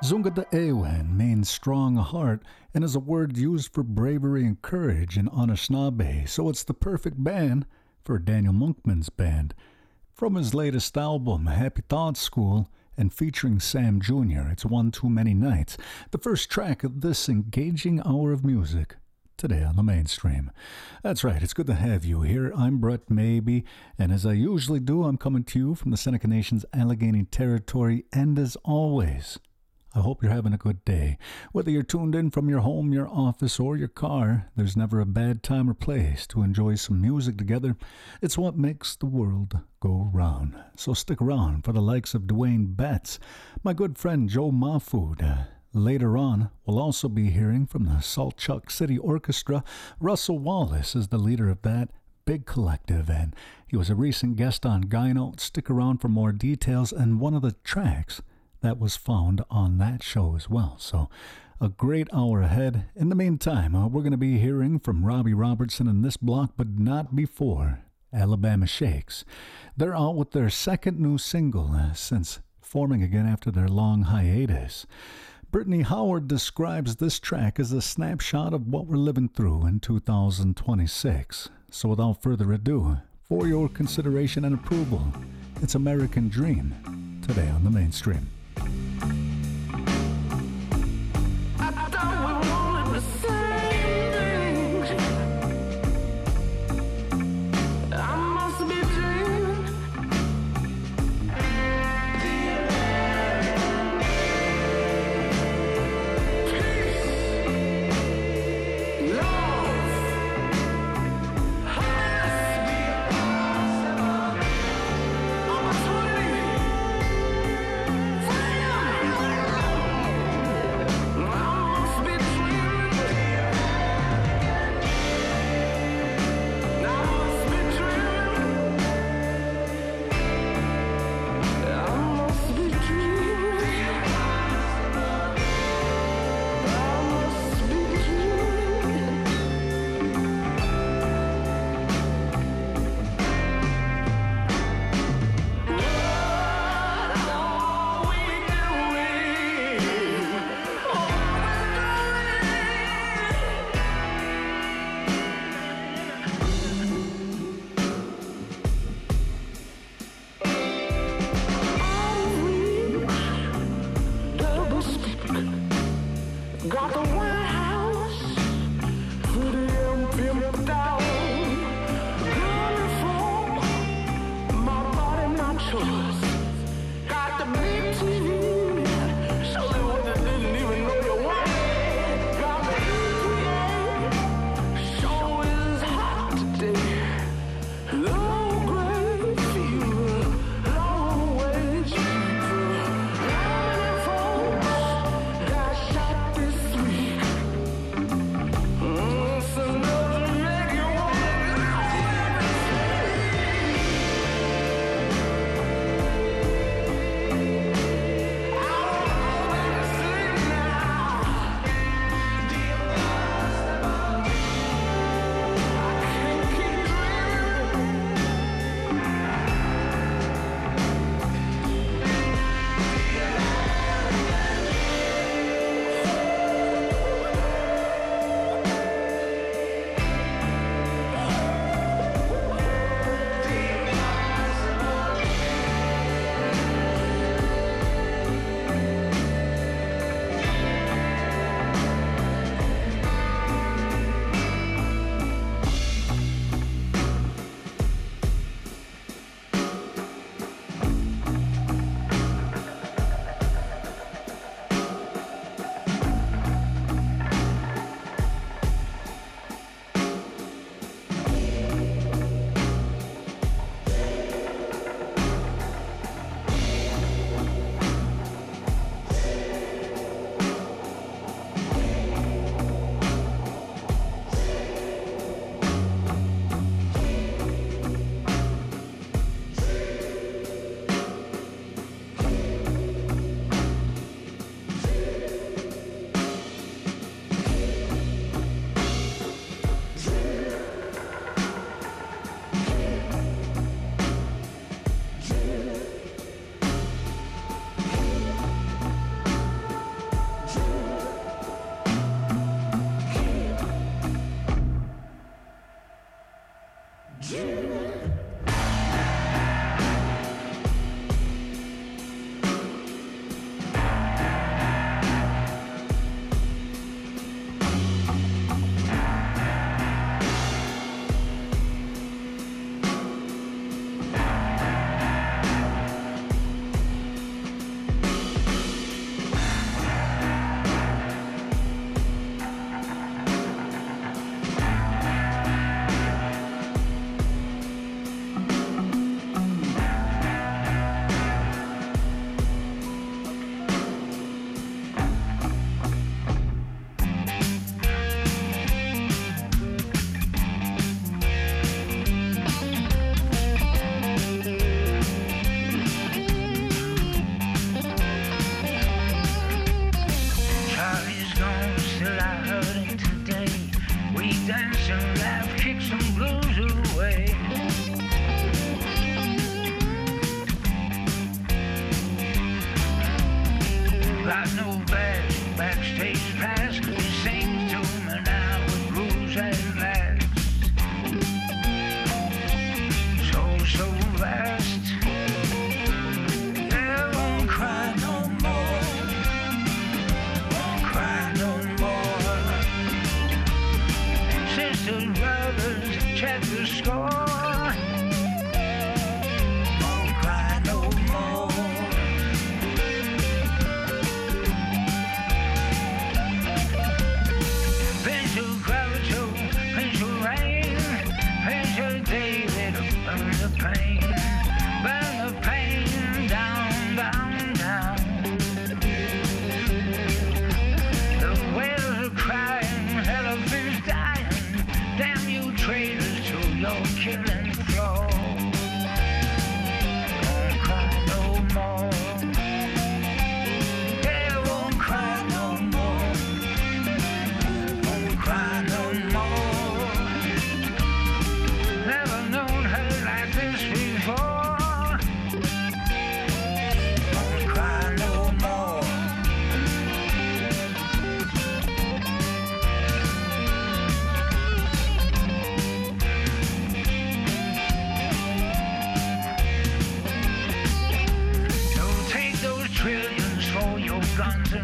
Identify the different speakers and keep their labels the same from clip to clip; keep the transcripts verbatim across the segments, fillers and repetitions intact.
Speaker 1: Zunga de Ewen means strong heart and is a word used for bravery and courage in Anishinaabe, so it's the perfect band for Daniel Monkman's band. From his latest album, Happy Thoughts School, and featuring Sam Junior, it's One Too Many Nights, the first track of this engaging hour of music today on the Mainstream. That's right, it's good to have you here. I'm Brett Maybe, and as I usually do, I'm coming to you from the Seneca Nation's Allegheny Territory, and as always, I hope you're having a good day. Whether you're tuned in from your home, your office, or your car, there's never a bad time or place to enjoy some music together. It's what makes the world go round. So stick around for the likes of Dwayne Betts, my good friend Joe Mahfood. Uh, later on, we'll also be hearing from the Salt Chuck City Orchestra. Russell Wallace is the leader of that big collective, and he was a recent guest on Gyno. Stick around for more details and one of the tracks that was found on that show as well. So a great hour ahead. In the meantime, uh, we're going to be hearing from Robbie Robertson in this block, but not before Alabama Shakes. They're out with their second new single uh, since forming again after their long hiatus. Brittany Howard describes this track as a snapshot of what we're living through in two thousand twenty-six. So without further ado, for your consideration and approval, it's American Dream today on the Mainstream.
Speaker 2: I thought we wanted the same things. I must be dreaming. Peace, love, happiness, opportunity. Got the White House, pretty and pimped out. Uniform, my body, my choice. Got the big T V, show you what you didn't even know you wanted. Got the E P A, show is hot today. Low grade fever, low wage fever. How many folks got shot this week?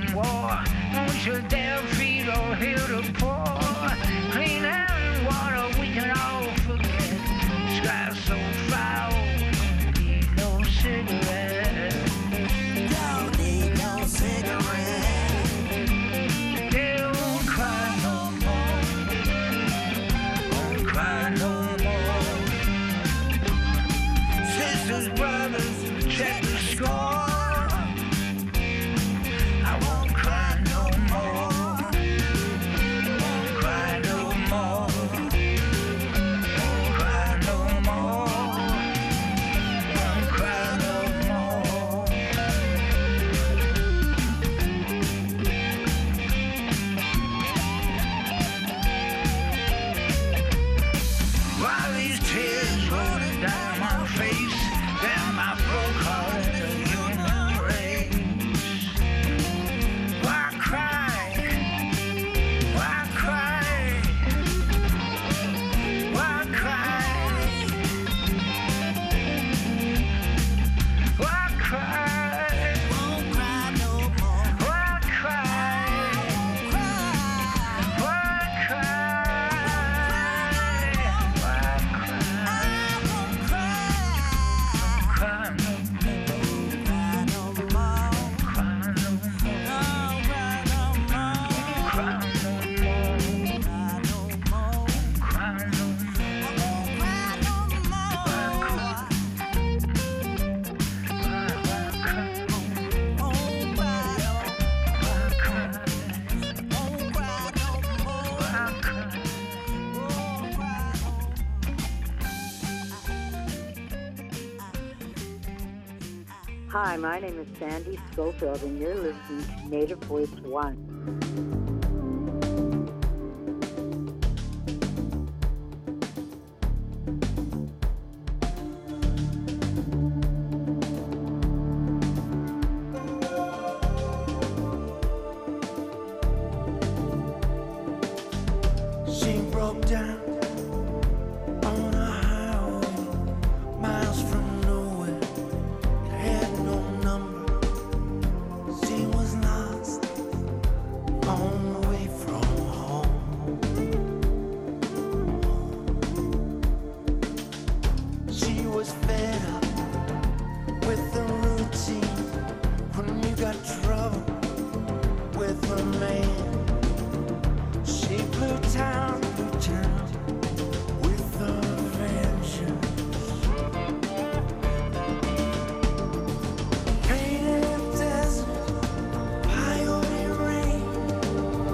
Speaker 3: and war. Won't you dare feed or heal the poor? Clean air and water we can all forget. Sky so foul, need no cigarette. Don't need no cigarette. They won't cry no more. Won't cry no more. Sisters, brothers, check the score.
Speaker 4: Hi, my name is Sandy Schofield, and you're listening to Native Voice One.
Speaker 3: She broke down on a highway, miles from nowhere. Had no number. She was lost on the way from home. She was fed up with the routine. When you got trouble with a man, she blew town, blew town with a vengeance. Painted desert, peyote rain,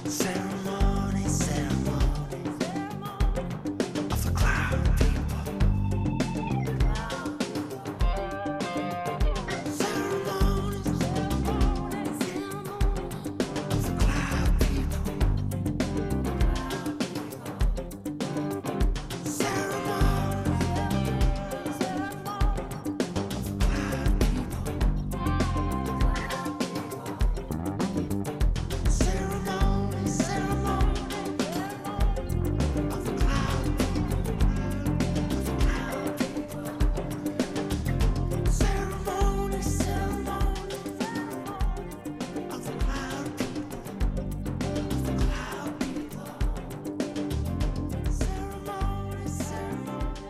Speaker 5: Ceremony, ceremony of the cloud people. Ceremony, ceremony of the cloud people. Ceremony, ceremony of the cloud people. Ceremony, ceremony of the cloud people. Cloud people. Ceremony, ceremony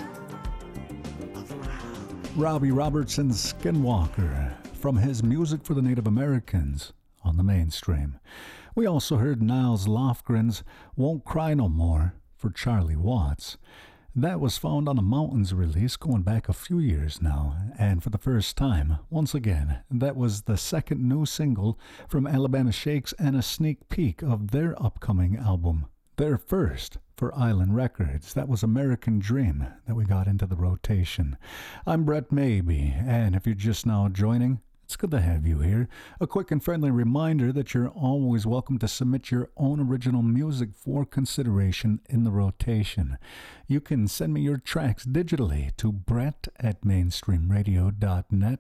Speaker 5: of the cloud.
Speaker 1: Robbie Robertson's Skinwalker from his Music for the Native Americans on the mainstream. We also heard Niles Lofgren's Won't Cry No More for Charlie Watts. That was found on a Mountains release going back a few years now, and for the first time, once again, that was the second new single from Alabama Shakes and a sneak peek of their upcoming album. Their first for Island Records. That was American Dream that we got into the rotation. I'm Brett Maybe, and if you're just now joining, it's good to have you here. A quick and friendly reminder that you're always welcome to submit your own original music for consideration in the rotation. You can send me your tracks digitally to brett at mainstream radio dot net,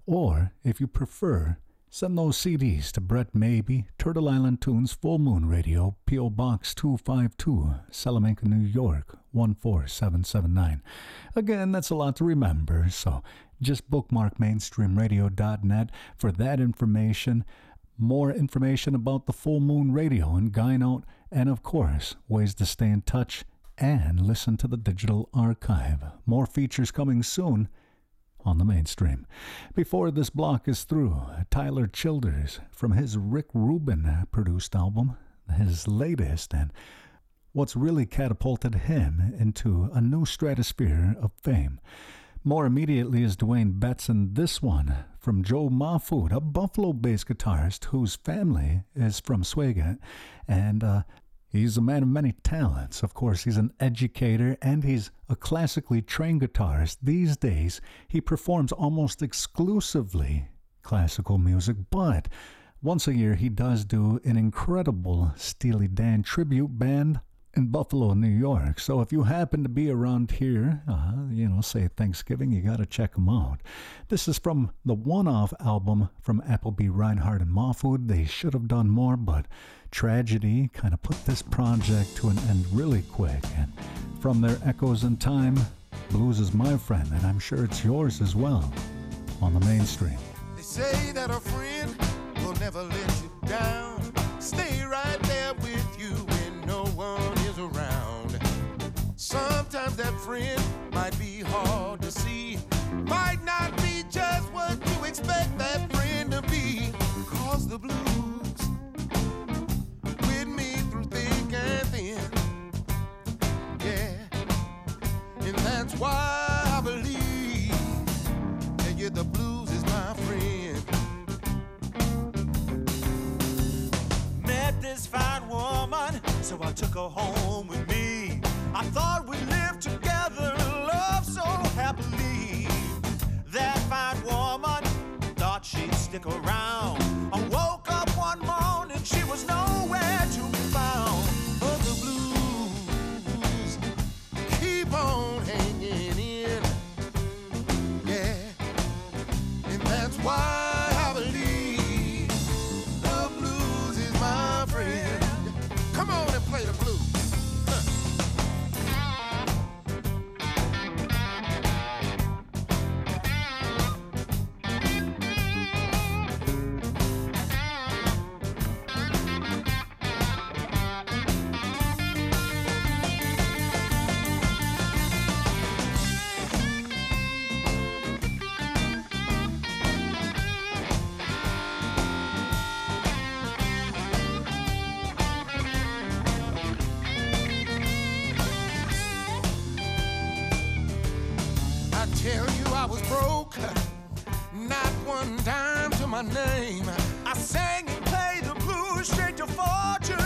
Speaker 1: or if you prefer, send those C Ds to Brett Maybe, Turtle Island Tunes, Full Moon Radio, P O. Box two five two, Salamanca, New York, one four seven seven nine. Again, that's a lot to remember, so just bookmark mainstream radio dot net for that information, more information about the Full Moon Radio in Guynote, and of course, ways to stay in touch and listen to the digital archive. More features coming soon on the mainstream. Before this block is through, Tyler Childers from his Rick Rubin produced album, his latest, and what's really catapulted him into a new stratosphere of fame. More immediately is Dwayne Betts, and this one from Joe Mahfood, a Buffalo-based guitarist whose family is from Swagat, and uh, he's a man of many talents. Of course, he's an educator, and he's a classically trained guitarist. These days, he performs almost exclusively classical music, but once a year he does do an incredible Steely Dan tribute band in Buffalo, New York. So if you happen to be around here, uh, you know, say Thanksgiving, you got to check them out. This is from the one-off album from Appleby, Reinhardt, and Mahfood. They should have done more, but tragedy kind of put this project to an end really quick. And from their Echoes in Time, blues is my friend, and I'm sure it's yours as well, on the mainstream.
Speaker 5: They say that a friend will never let you down. Stay right there with you when no one is around. Sometimes that friend might be hard to see, might not be just what you expect that friend to be. Cause the blues with me through thick and thin. Yeah, and that's why I believe that yeah, the blues is my friend. Met this fine woman, so I took her home with me. I thought we'd live together and love so happily. That fine woman thought she'd stick around. I woke up one morning, she was nowhere to be found. But the blues keep on hanging in. Yeah, and that's why I believe the blues is my friend. Come on and play the blues. Tell you I was broke, not one dime to my name. I sang and played the blues straight to fortune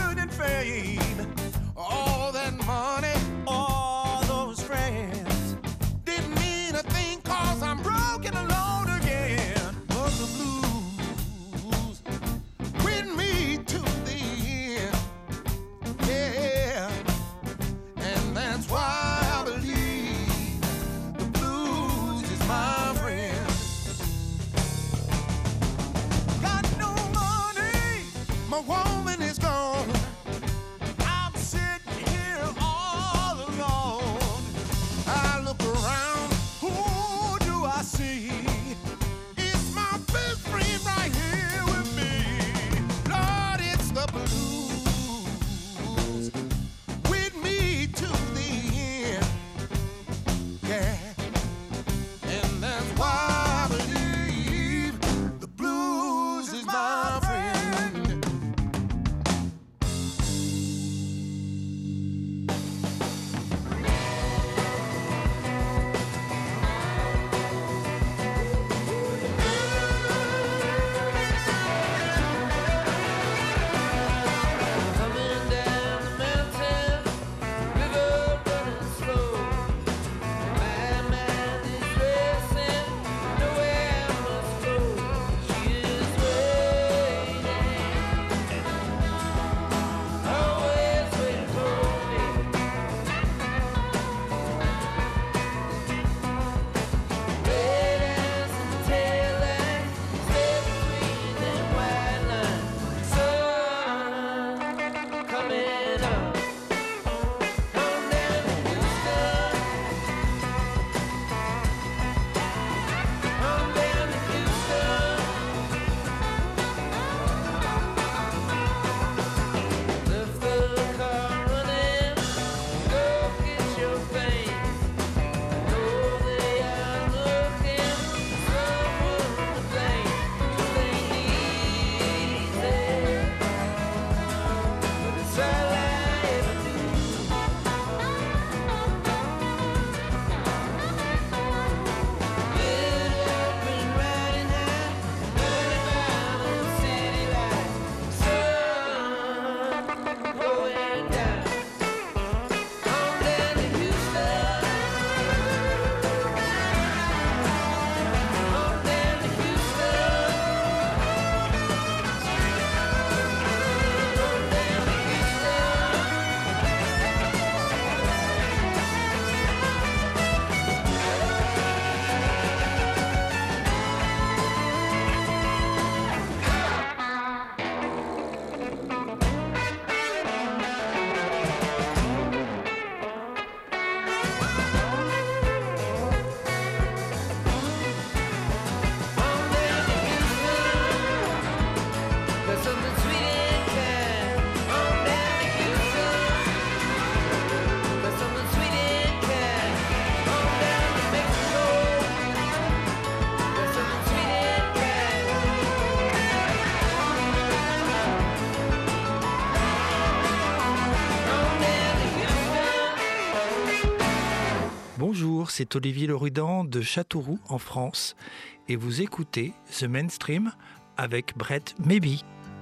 Speaker 6: c'est Olivier Lerudan de Châteauroux en France et vous écoutez The Mainstream avec Brett Maybe.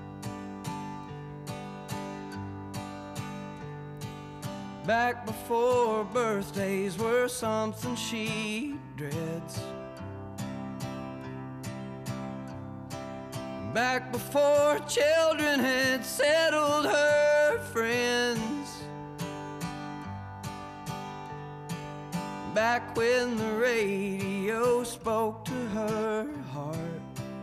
Speaker 7: Back before birthdays were something she dreads. Back before children had settled her friends. Back when the radio spoke to her heart.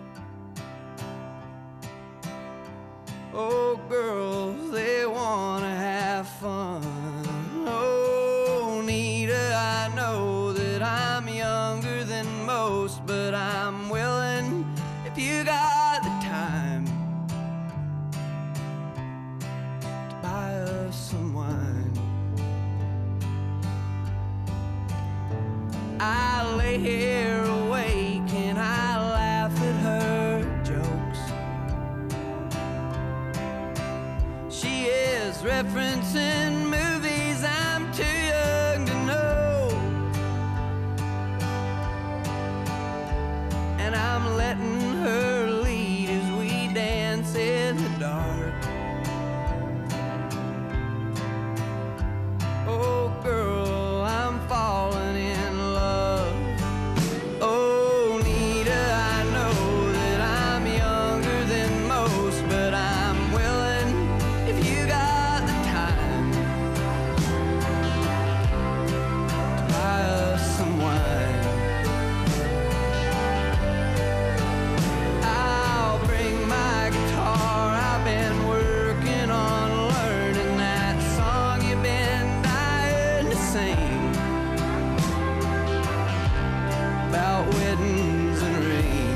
Speaker 7: Oh, girls, they wanna have fun. Oh, Nita, I know that I'm younger than most, but I'm willing, if you got the time, to buy us some wine. I lay here awake and I laugh at her jokes. She is referencing movies I'm too young to know, and I'm letting her lead as we dance in the dark. Oh, girl, I'm falling in love. Oh, Nita, I know that I'm younger than most, but I'm willing, if you got the time, to buy us some wine. I'll bring my guitar, I've been working on learning that song you've been dying to sing, about weddings and rings.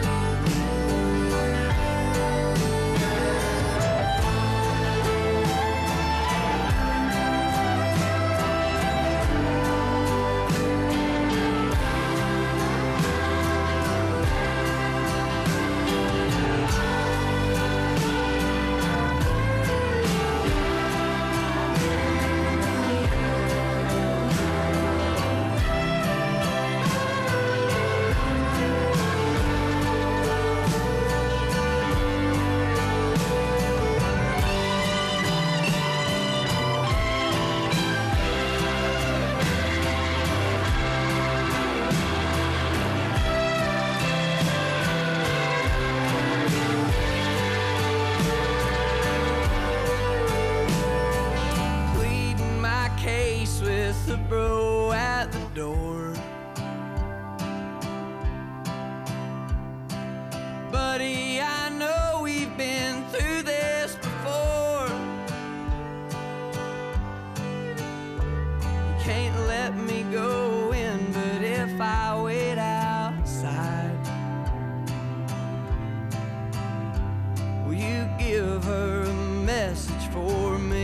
Speaker 7: Pleading my case with the bro at the door. Buddy, I know we've been through this before. You can't let me go in, but if I wait outside, will you give her a message for me?